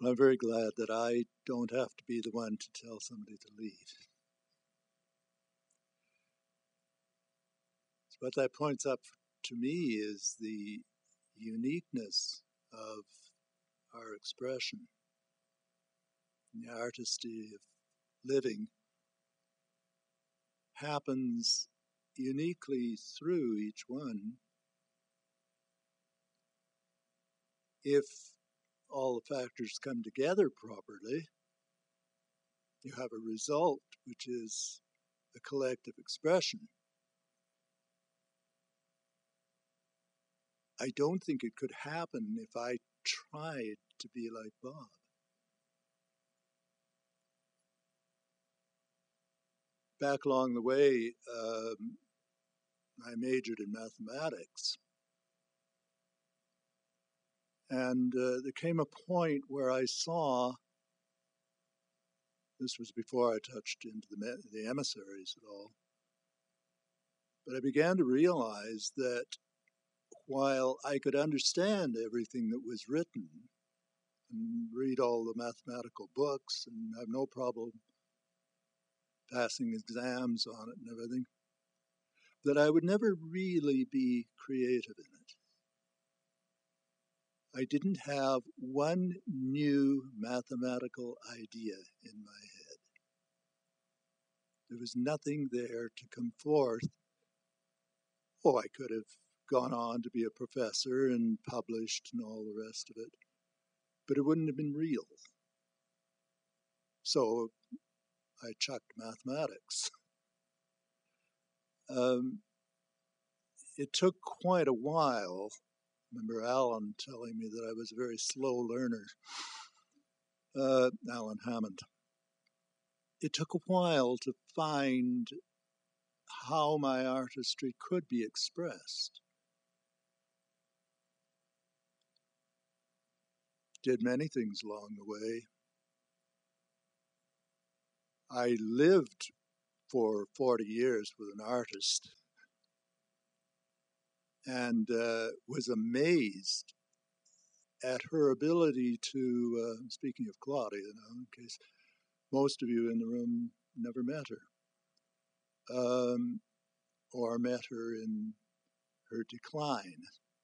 I'm very glad that I don't have to be the one to tell somebody to leave. So what that points up to me is the uniqueness of our expression, the artistry of living happens uniquely through each one if all the factors come together properly. You have a result which is a collective expression. I don't think it could happen if I tried to be like Bob. Back along the way, I majored in mathematics. And there came a point where I saw, this was before I touched into the emissaries at all, but I began to realize that while I could understand everything that was written and read all the mathematical books and have no problem passing exams on it and everything, that I would never really be creative in it. I didn't have one new mathematical idea in my head. There was nothing there to come forth. Oh, I could have gone on to be a professor and published and all the rest of it, but it wouldn't have been real. So I chucked mathematics. It took quite a while. I remember Alan telling me that I was a very slow learner, Alan Hammond. It took a while to find how my artistry could be expressed. Did many things along the way. I lived for 40 years with an artist and was amazed at her ability to, speaking of Claudia, in case most of you in the room never met her, or met her in her decline.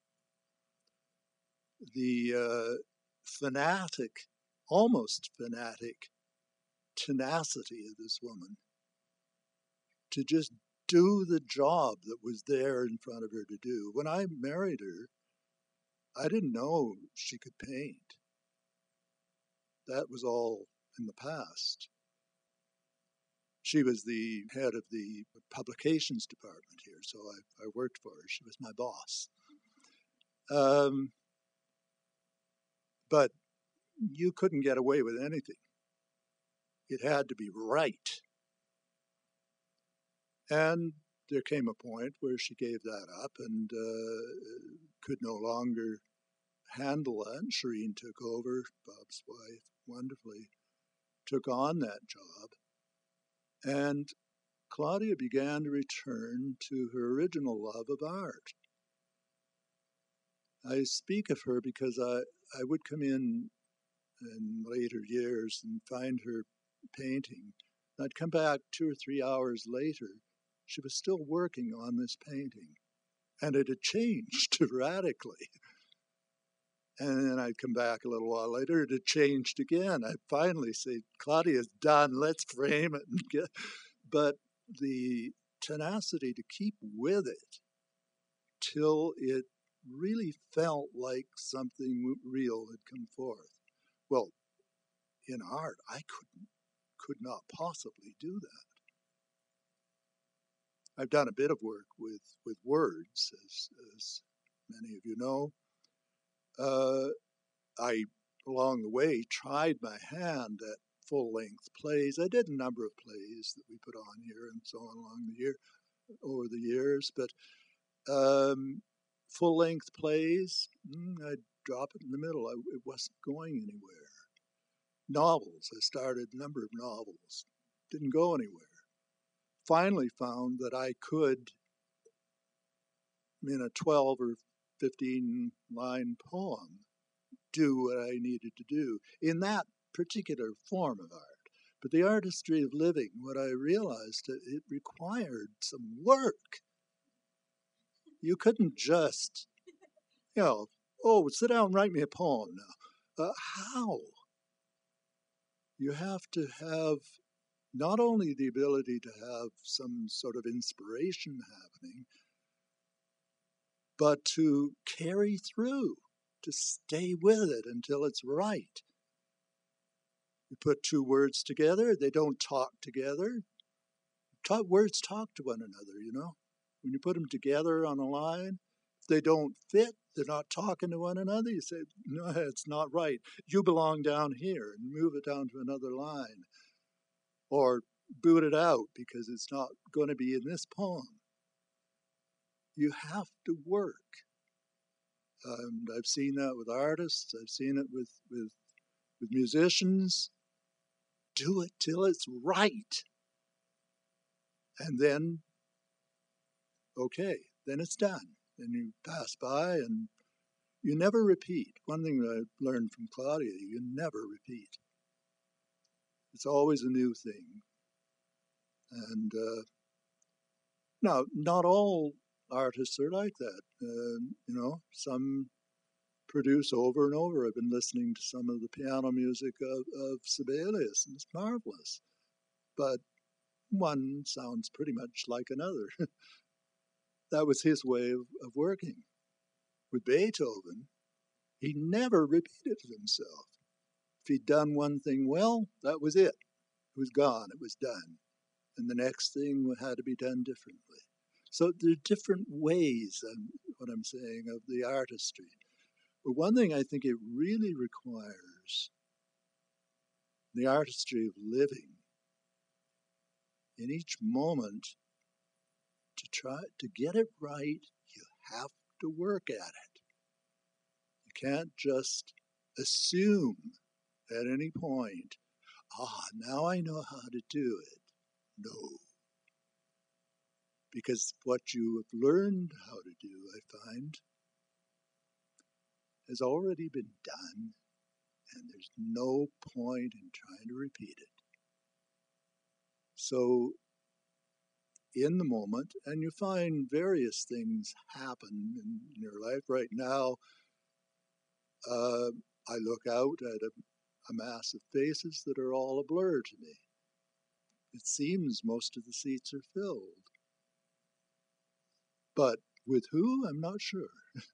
The fanatic, almost fanatic tenacity of this woman to just do the job that was there in front of her to do. When I married her, I didn't know she could paint. That was all in the past. She was the head of the publications department here, so I worked for her. She was my boss. But you couldn't get away with anything. It had to be right. And there came a point where she gave that up and could no longer handle that. And Shireen took over, Bob's wife, wonderfully took on that job. And Claudia began to return to her original love of art. I speak of her because I would come in later years and find her painting. I'd come back 2 or 3 hours later. She was still working on this painting, and it had changed radically. And then I'd come back a little while later, it had changed again. I'd finally say, Claudia's done, let's frame it. But the tenacity to keep with it till it really felt like something real had come forth. Well, in art, I could not possibly do that. I've done a bit of work with words, as many of you know. I, along the way, tried my hand at full-length plays. I did a number of plays that we put on here and so on over the years, but full-length plays, I'd drop it in the middle. It wasn't going anywhere. Novels, I started a number of novels, didn't go anywhere. Finally found that I could, in a 12 or 15 line poem, do what I needed to do in that particular form of art. But the artistry of living, what I realized, it required some work. You couldn't just, oh, sit down and write me a poem now. How? You have to have not only the ability to have some sort of inspiration happening, but to carry through, to stay with it until it's right. You put two words together, they don't talk together. Words talk to one another, When you put them together on a line, if they don't fit, they're not talking to one another. You say, no, it's not right. You belong down here, and move it down to another line. Or boot it out because it's not going to be in this poem. You have to work. I've seen that with artists. I've seen it with musicians. Do it till it's right. And then, okay, then it's done. Then you pass by and you never repeat. One thing that I learned from Claudia, you never repeat. It's always a new thing. And now, not all artists are like that. Some produce over and over. I've been listening to some of the piano music of Sibelius, and it's marvelous. But one sounds pretty much like another. That was his way of working. With Beethoven, he never repeated himself. If he'd done one thing well, that was it. It was gone. It was done. And the next thing had to be done differently. So there are different ways, what I'm saying, of the artistry. But one thing I think it really requires, the artistry of living, in each moment, to try to get it right, you have to work at it. You can't just assume at any point, now I know how to do it. No. Because what you have learned how to do, I find, has already been done, and there's no point in trying to repeat it. So, in the moment, and you find various things happen in your life. Right now, I look out at a mass of faces that are all a blur to me. It seems most of the seats are filled. But with who, I'm not sure.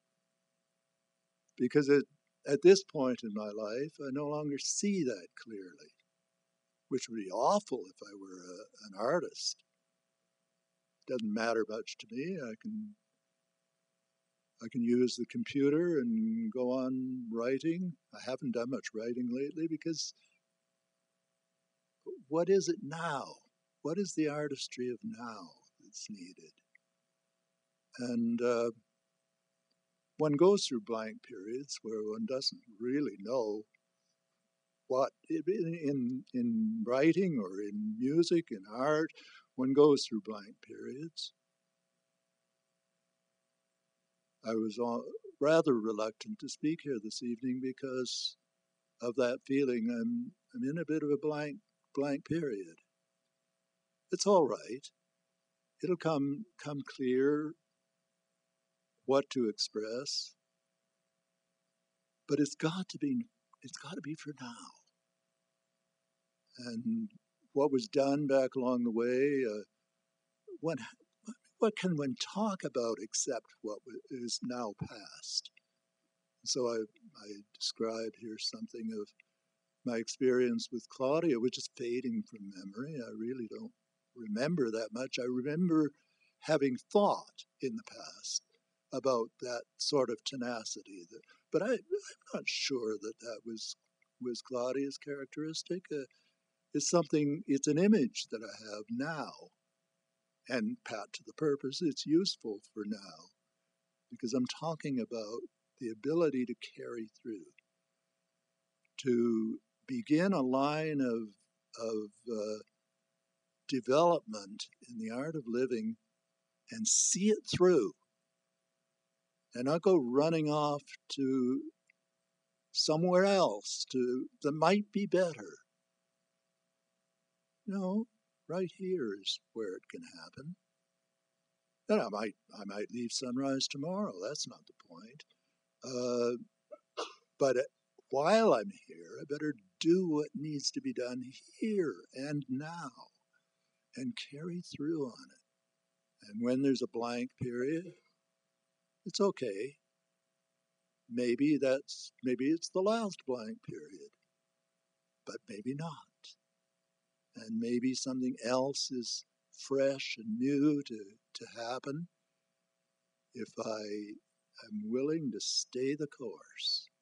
Because at this point in my life, I no longer see that clearly, which would be awful if I were an artist. It doesn't matter much to me. I can use the computer and go on writing. I haven't done much writing lately because what is it now? What is the artistry of now that's needed? And one goes through blank periods where one doesn't really know what, in writing or in music, in art, one goes through blank periods. I was rather reluctant to speak here this evening because of that feeling. I'm in a bit of a blank period. It's all right. It'll come clear what to express, but it's got to be for now. And what was done back along the way, what can one talk about except what is now past? So I describe here something of my experience with Claudia, which is fading from memory. I really don't remember that much. I remember having thought in the past about that sort of tenacity. But I'm not sure that was Claudia's characteristic. It's an image that I have now. And pat to the purpose, it's useful for now. Because I'm talking about the ability to carry through. To begin a line of development in the art of living and see it through and not go running off to somewhere else that might be better. No, right here is where it can happen. And I might leave sunrise tomorrow. That's not the point. But while I'm here, I better do what needs to be done here and now and carry through on it. And when there's a blank period, it's okay. Maybe it's the last blank period, but maybe not. And maybe something else is fresh and new to happen if I am willing to stay the course.